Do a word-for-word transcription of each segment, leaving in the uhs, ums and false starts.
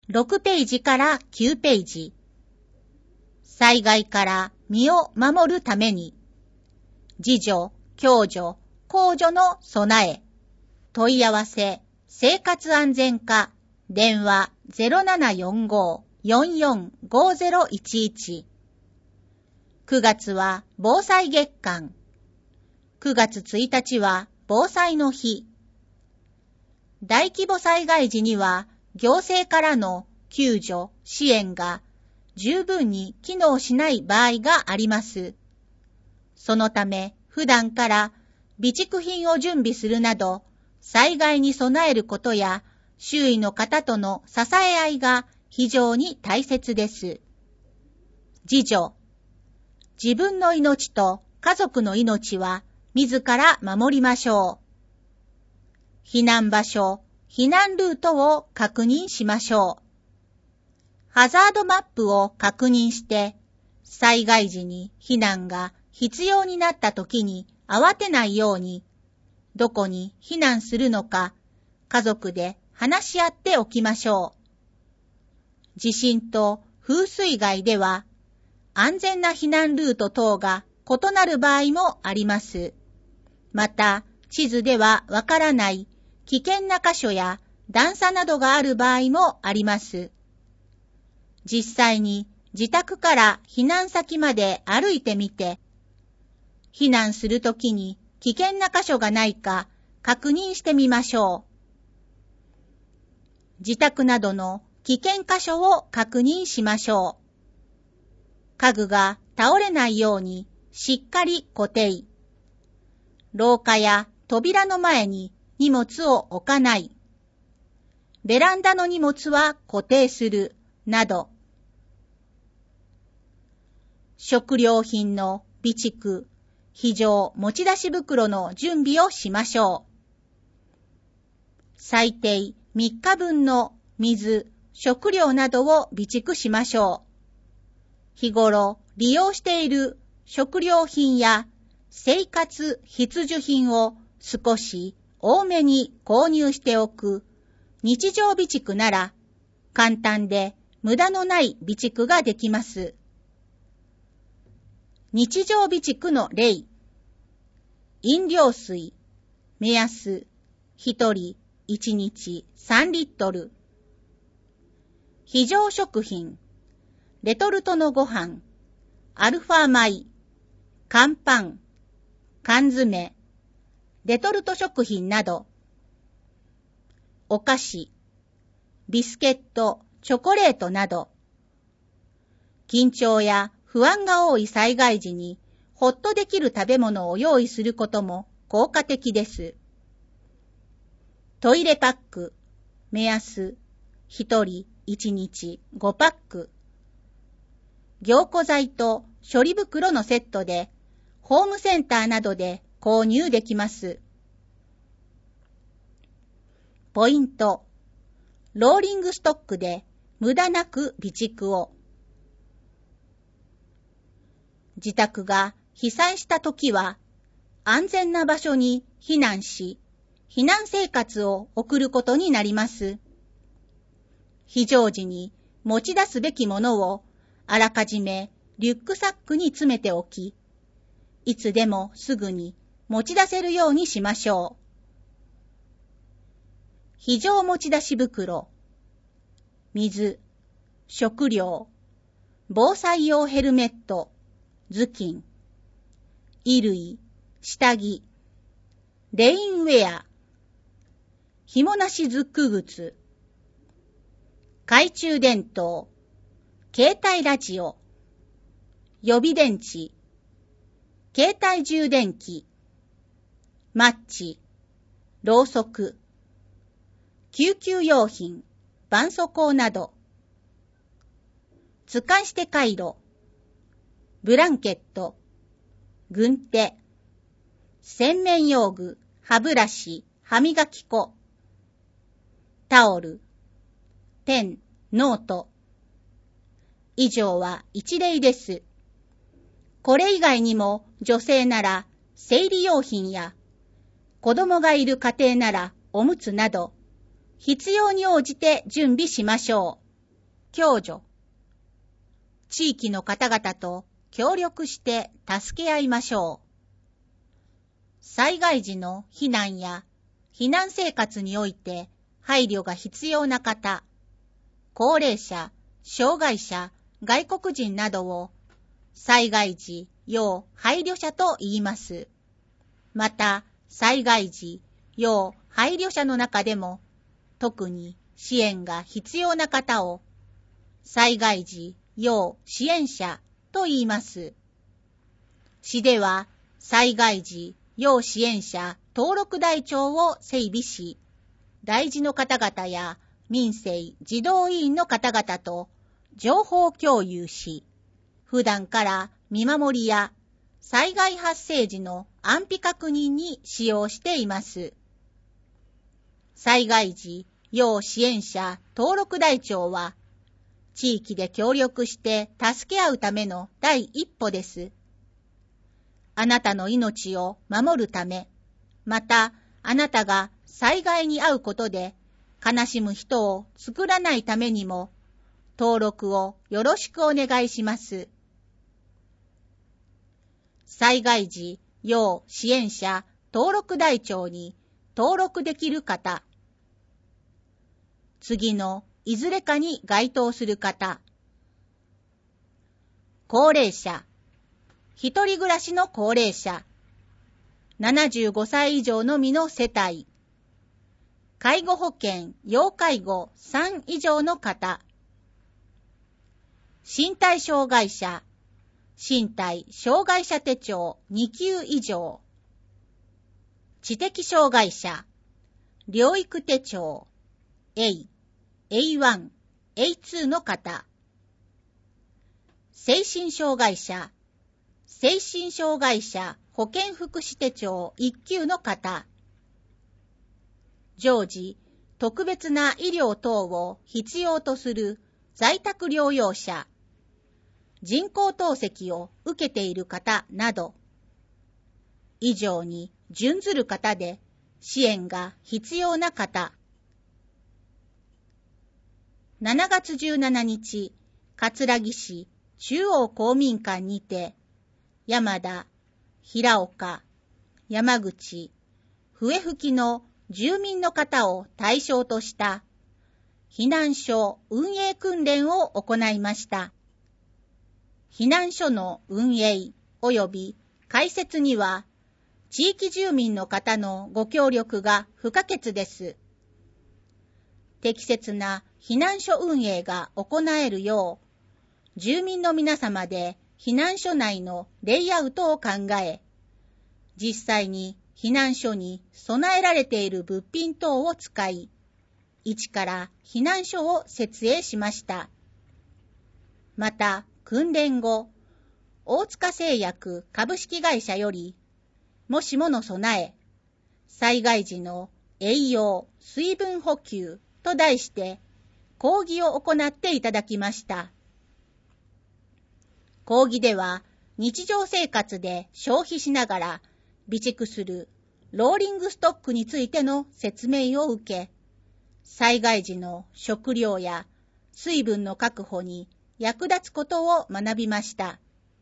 ろくページからきゅうページ。災害から身を守るために、自助、共助、公助の備え。問い合わせ、生活安全課、電話 ゼロななよんご よんよんごゼロいちいち。くがつは防災月間。くがつついたちは防災の日。大規模災害時には行政からの救助、支援が十分に機能しない場合があります。そのため普段から備蓄品を準備するなど、災害に備えることや周囲の方との支え合いが非常に大切です。自助。自分の命と家族の命は自ら守りましょう。避難場所、避難ルートを確認しましょう。ハザードマップを確認して、災害時に避難が必要になった時に慌てないように、どこに避難するのか、家族で話し合っておきましょう。地震と風水害では、安全な避難ルート等が異なる場合もあります。また、地図ではわからない危険な箇所や段差などがある場合もあります。実際に自宅から避難先まで歩いてみて、避難するときに危険な箇所がないか確認してみましょう。自宅などの危険箇所を確認しましょう。家具が倒れないようにしっかり固定。廊下や扉の前に荷物を置かない。ベランダの荷物は固定するなど。食料品の備蓄、非常持ち出し袋の準備をしましょう。最低みっかぶんの水、食料などを備蓄しましょう。日頃利用している食料品や生活必需品を少し多めに購入しておく日常備蓄なら簡単で無駄のない備蓄ができます。日常備蓄の例。飲料水、目安、ひとりいちにちさんリットル。非常食品、レトルトのご飯、アルファ米、乾パン、缶詰、レトルト食品など。お菓子、ビスケット、チョコレートなど。緊張や不安が多い災害時にほっとできる食べ物を用意することも効果的です。トイレパック、目安、ひとりいちにちごパック。凝固剤と処理袋のセットでホームセンターなどで購入できます。ポイント。ローリングストックで無駄なく備蓄を。自宅が被災したときは安全な場所に避難し、避難生活を送ることになります。非常時に持ち出すべきものをあらかじめリュックサックに詰めておき、いつでもすぐに持ち出せるようにしましょう。非常持ち出し袋、水、食料、防災用ヘルメット、頭巾、衣類、下着、レインウェア、紐なしズック靴、懐中電灯、携帯ラジオ、予備電池、携帯充電器、マッチ、ろうそく、救急用品、絆創膏など。使い捨てカイロ、ブランケット、軍手、洗面用具、歯ブラシ、歯磨き粉、タオル、ペン、ノート。以上は一例です。これ以外にも女性なら生理用品や子供がいる家庭ならおむつなど必要に応じて準備しましょう。 共助。地域の方々と協力して助け合いましょう。災害時の避難や避難生活において配慮が必要な方、高齢者、障害者、外国人などを災害時要配慮者と言います。また、災害時要配慮者の中でも特に支援が必要な方を災害時要支援者と言います。市では災害時要支援者登録台帳を整備し、大事の方々や民生児童委員の方々と情報共有し、普段から見守りや災害発生時の安否確認に使用しています。災害時要支援者登録台帳は、地域で協力して助け合うための第一歩です。あなたの命を守るため、またあなたが災害に遭うことで悲しむ人を作らないためにも、登録をよろしくお願いします。災害時要支援者登録台帳に登録できる方、次のいずれかに該当する方、高齢者、一人暮らしの高齢者、ななじゅうごさい以上のみの世帯、介護保険要介護さん以上の方、身体障害者、身体障害者手帳に級以上、知的障害者、療育手帳 エー、エーワン、エーツー の方、精神障害者、精神障害者保健福祉手帳いっ級の方、常時特別な医療等を必要とする在宅療養者、人工透析を受けている方など、以上に準ずる方で支援が必要な方、しちがつじゅうしちにち、葛城市中央公民館にて、山田、平岡、山口、笛吹の住民の方を対象とした避難所運営訓練を行いました。避難所の運営及び開設には、地域住民の方のご協力が不可欠です。適切な避難所運営が行えるよう、住民の皆様で避難所内のレイアウトを考え、実際に避難所に備えられている物品等を使い、一から避難所を設営しました。また、訓練後、大塚製薬株式会社より、もしもの備え、災害時の栄養、水分補給と題して、講義を行っていただきました。講義では、日常生活で消費しながら備蓄するローリングストックについての説明を受け、災害時の食料や水分の確保に役立つことを学びました。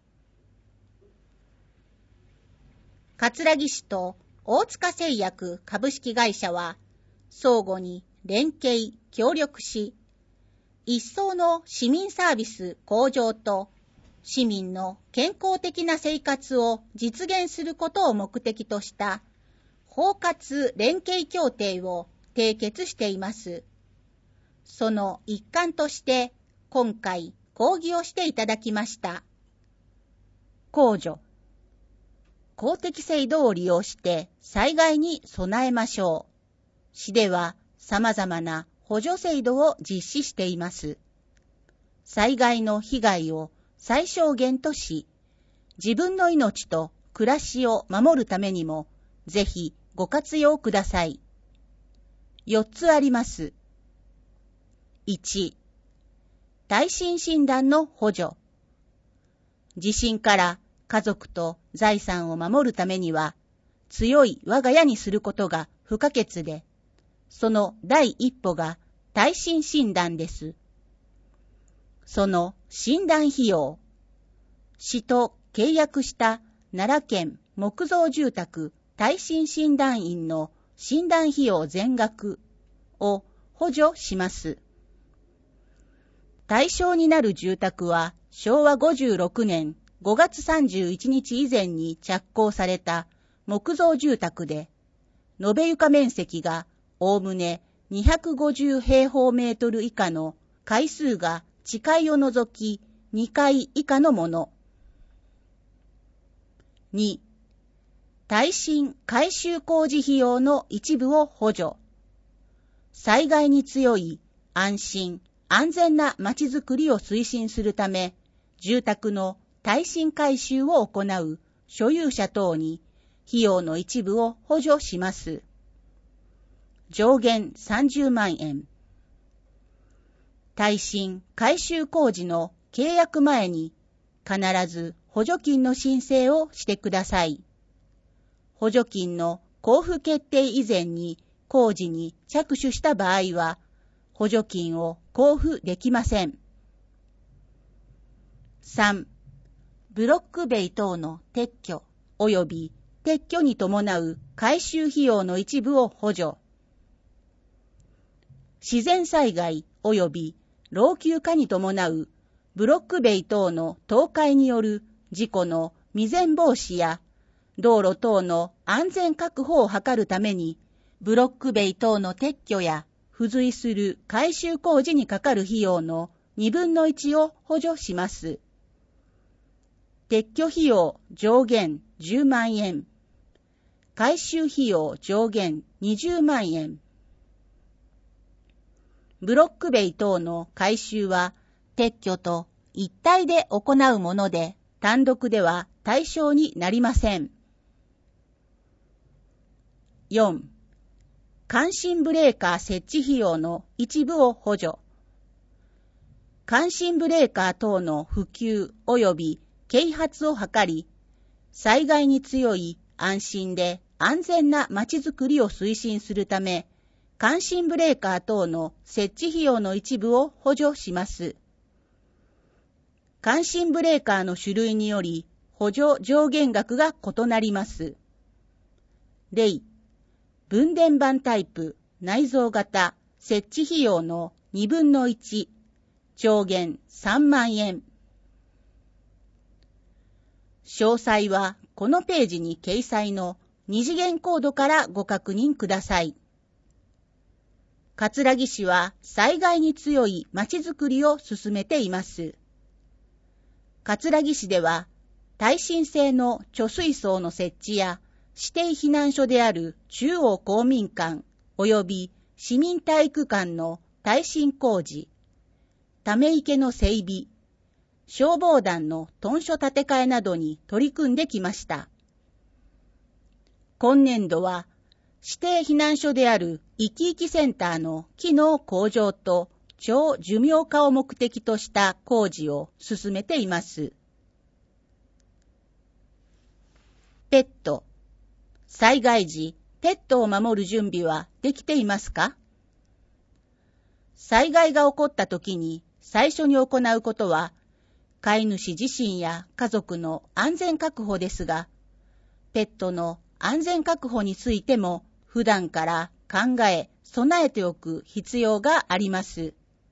葛城市と大塚製薬株式会社は相互に連携協力し、一層の市民サービス向上と市民の健康的な生活を実現することを目的とした包括連携協定を締結しています。その一環として今回講義をしていただきました。公助。公的制度を利用して災害に備えましょう。市では様々な補助制度を実施しています。災害の被害を最小限とし、自分の命と暮らしを守るためにも、ぜひご活用ください。よっつあります。いち、耐震診断の補助。地震から家族と財産を守るためには、強い我が家にすることが不可欠で、その第一歩が耐震診断です。 その診断費用、市と契約した奈良県木造住宅耐震診断員の診断費用全額を補助します。対象になる住宅はしょうわごじゅうろくねんごがつさんじゅういちにち以前に着工された木造住宅で、延べ床面積がおおむねにひゃくごじゅうへいほうメートル以下の階数が地階を除きにかい以下のもの。に、耐震改修工事費用の一部を補助。災害に強い安心、安全なまちづくりを推進するため、住宅の耐震改修を行う所有者等に費用の一部を補助します。上限さんじゅうまんえん。耐震改修工事の契約前に必ず補助金の申請をしてください。補助金の交付決定以前に工事に着手した場合は、補助金を交付できません。さん、ブロック塀等の撤去及び撤去に伴う改修費用の一部を補助。自然災害及び老朽化に伴うブロック塀等の倒壊による事故の未然防止や道路等の安全確保を図るために、ブロック塀等の撤去や付随する改修工事にかかる費用のにぶんのいちを補助します。撤去費用上限じゅうまんえん。改修費用上限にじゅうまんえん。ブロック塀等の改修は撤去と一体で行うもので、単独では対象になりません。よん、感震ブレーカー設置費用の一部を補助。感震ブレーカー等の普及及び啓発を図り、災害に強い安心で安全なまちづくりを推進するため、感震ブレーカー等の設置費用の一部を補助します。感震ブレーカーの種類により補助上限額が異なります。例、分電盤タイプ内蔵型設置費用のにぶんのいち、上限さんまんえん。詳細はこのページに掲載の二次元コードからご確認ください。葛城市は災害に強いまちづくりを進めています。葛城市では耐震性の貯水槽の設置や指定避難所である中央公民館及び市民体育館の耐震工事、ため池の整備、消防団の屯所建て替えなどに取り組んできました。今年度は指定避難所であるいきいきセンターの機能向上と長寿命化を目的とした工事を進めています。ペット。災害時、ペットを守る準備はできていますか？災害が起こった時に最初に行うことは、飼い主自身や家族の安全確保ですが、ペットの安全確保についても普段から考え、備えておく必要があります。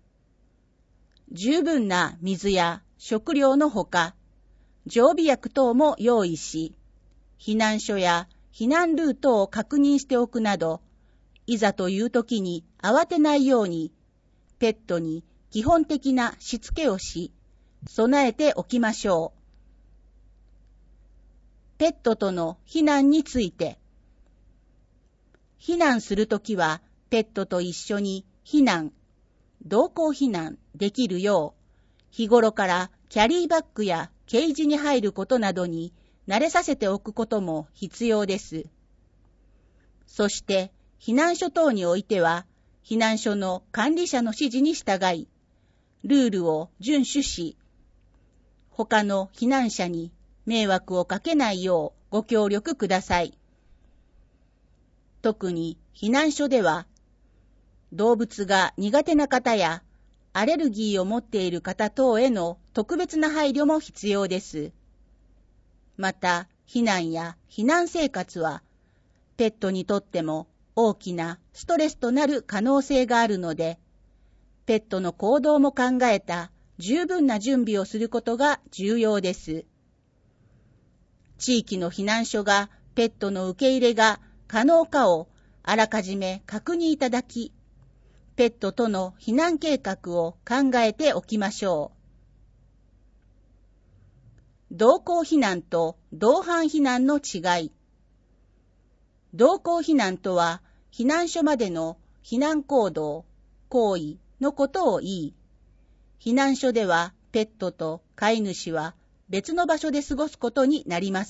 十分な水や食料のほか、常備薬等も用意し、避難所や避難ルートを確認しておくなど、いざという時に慌てないように、ペットに基本的なしつけをし、備えておきましょう。ペットとの避難について、避難するときはペットと一緒に避難、同行避難できるよう、日頃からキャリーバッグやケージに入ることなどに慣れさせておくことも必要です。そして、避難所等においては、避難所の管理者の指示に従い、ルールを遵守し、他の避難者に迷惑をかけないようご協力ください。特に避難所では、動物が苦手な方やアレルギーを持っている方等への特別な配慮も必要です。また、避難や避難生活は、ペットにとっても大きなストレスとなる可能性があるので、ペットの行動も考えた十分な準備をすることが重要です。地域の避難所がペットの受け入れが可能かをあらかじめ確認いただき、ペットとの避難計画を考えておきましょう。同行避難と同伴避難の違い。同行避難とは、避難所までの避難行動、行為のことを言い、避難所ではペットと飼い主は別の場所で過ごすことになります。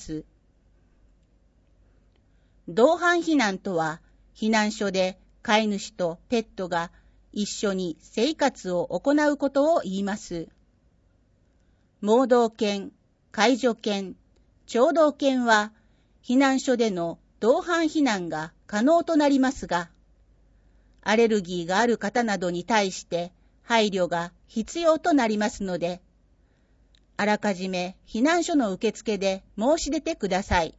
同伴避難とは、避難所で飼い主とペットが一緒に生活を行うことを言います。盲導犬、介助犬、聴導犬は避難所での同伴避難が可能となりますが、アレルギーがある方などに対して配慮が必要となりますので、あらかじめ避難所の受付で申し出てください。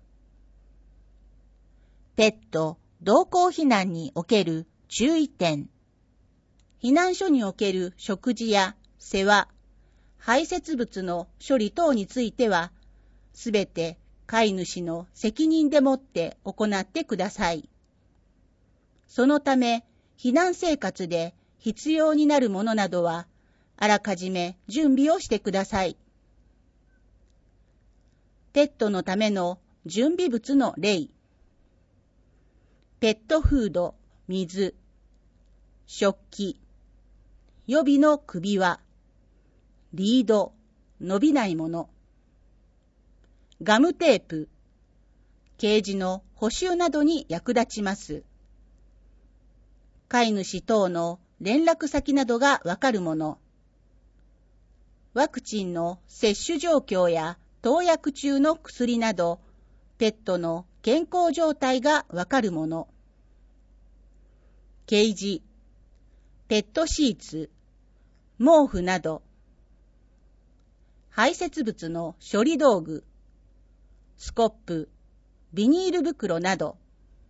ペット同行避難における注意点。避難所における食事や世話、排泄物の処理等については、すべて飼い主の責任でもって行ってください。そのため、避難生活で必要になるものなどは、あらかじめ準備をしてください。ペットのための準備物の例。ペットフード、水、食器、予備の首輪、リード、伸びないもの、ガムテープ、ケージの補修などに役立ちます。飼い主等の連絡先などがわかるもの、ワクチンの接種状況や投薬中の薬など、ペットの健康状態がわかるもの、ケージ、ペットシーツ、毛布など、排泄物の処理道具、スコップ、ビニール袋など、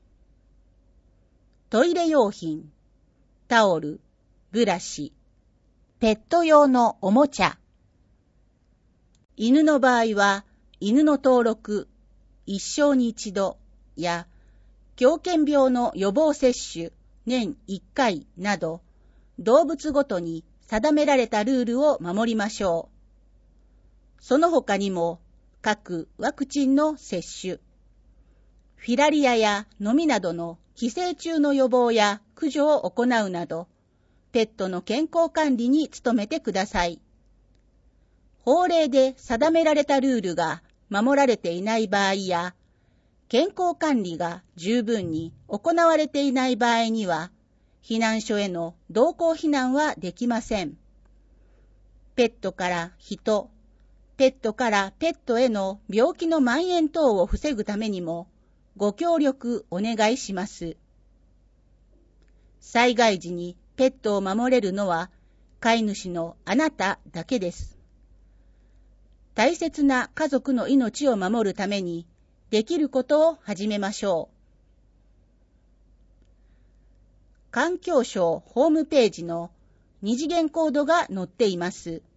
トイレ用品、タオル、ブラシ、ペット用のおもちゃ。犬の場合は、犬の登録、一生に一度や、狂犬病の予防接種、年一回など、動物ごとに定められたルールを守りましょう。その他にも、各ワクチンの接種、フィラリアやノミなどの寄生虫の予防や駆除を行うなど、ペットの健康管理に努めてください。法令で定められたルールが守られていない場合や、健康管理が十分に行われていない場合には、避難所への同行避難はできません。ペットから人、ペットからペットへの病気の蔓延等を防ぐためにも、ご協力お願いします。災害時にペットを守れるのは、飼い主のあなただけです。大切な家族の命を守るために、できることを始めましょう。環境省ホームページの二次元コードが載っています。